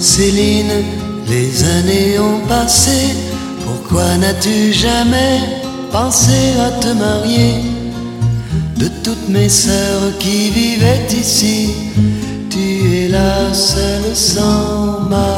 Céline, les années ont passé, pourquoi n'as-tu jamais pensé à te marier? De toutes mes sœurs qui vivaient ici, tu es la seule sans mari.